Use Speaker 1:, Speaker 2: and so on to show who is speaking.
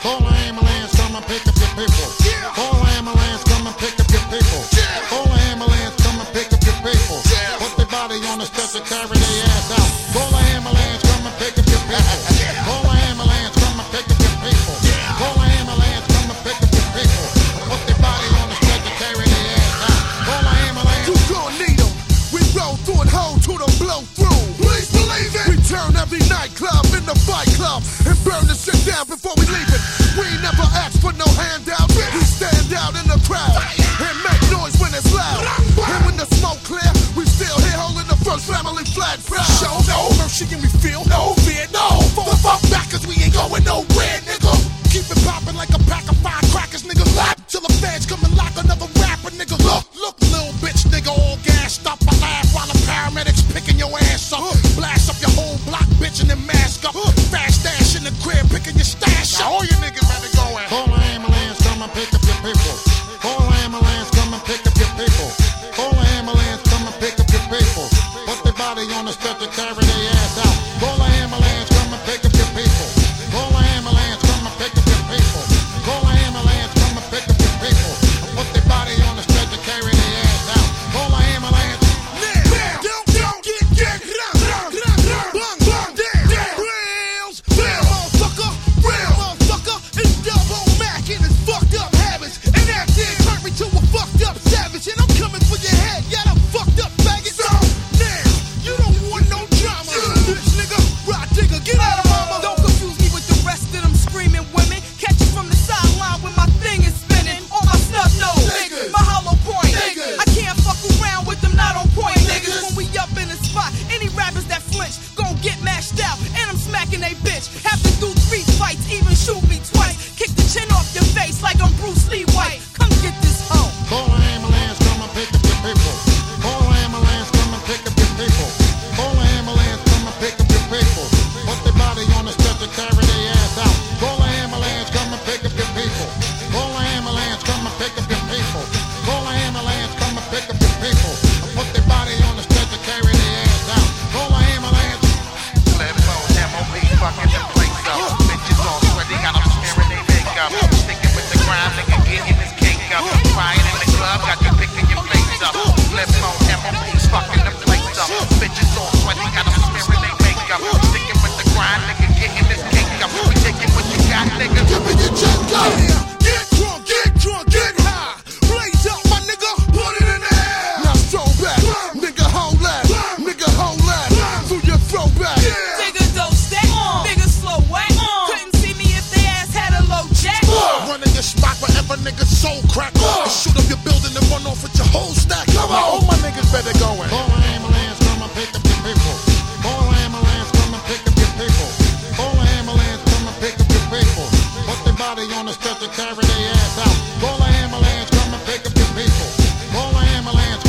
Speaker 1: Call an ambulance, come and pick up your people. Call an ambulance, come and pick up your people. Call an ambulance, come and pick up your people. Put their body on the stretcher, carry their ass out. Call an ambulance, come and pick up your people. Call an ambulance, come and pick up your people. Call an ambulance, come and pick up your people. Put their body on the stretcher, carry their ass out. Call an ambulance.
Speaker 2: You gon' need them. We roll through and hold to them blow through. Please believe it. We turn every nightclub into Fight Club and burn the shit down before we leave it. We ain't never asked for no handout. We stand out in the crowd and make noise when it's loud. And when the smoke clear, we still here holding the first family flag proud. Show no mercy and we feel no fear, no. Fuck back cause we ain't going nowhere, nigga. Keep it poppin' like a pack of firecrackers, nigga. Lap till the feds come and lock another rapper, nigga. Look, little bitch, nigga, all gassed up. I laugh while the paramedics picking your ass up. Blast up your whole block, bitch, and then mask up. Fast dash in the crib, picking your stash up. All you niggas better go in.
Speaker 1: Call an ambulance, come and pick up your people. Call an ambulance, come and pick up your people. Call an ambulance, come and pick up your people. Put their body on the stretcher, carry their ass out. Call an ambulance, come and pick up your people. Call an ambulance, come and pick up your people. Call an ambulance, come and pick up your people. Put their body on the stretcher, carry their ass out. Call an ambulance. On the stretcher, carry their ass out. Call an ambulance, come and pick up your people. Call an ambulance,